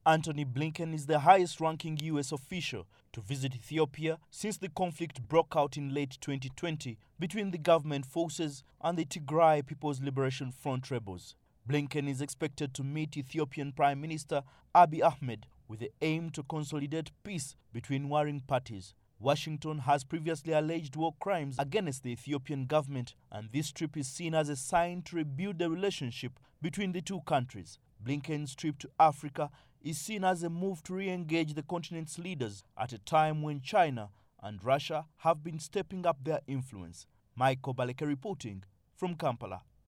Antony Blinken is the highest-ranking U.S. official to visit Ethiopia since the conflict broke out in late 2020 between the government forces and the Tigray People's Liberation Front rebels. Blinken is expected to meet Ethiopian Prime Minister Abiy Ahmed with the aim to consolidate peace between warring parties. Washington has previously alleged war crimes against the Ethiopian government, and this trip is seen as a sign to rebuild the relationship between the two countries. Blinken's trip to Africa is seen as a move to re-engage the continent's leaders at a time when China and Russia have been stepping up their influence. Michael Baleke reporting from Kampala.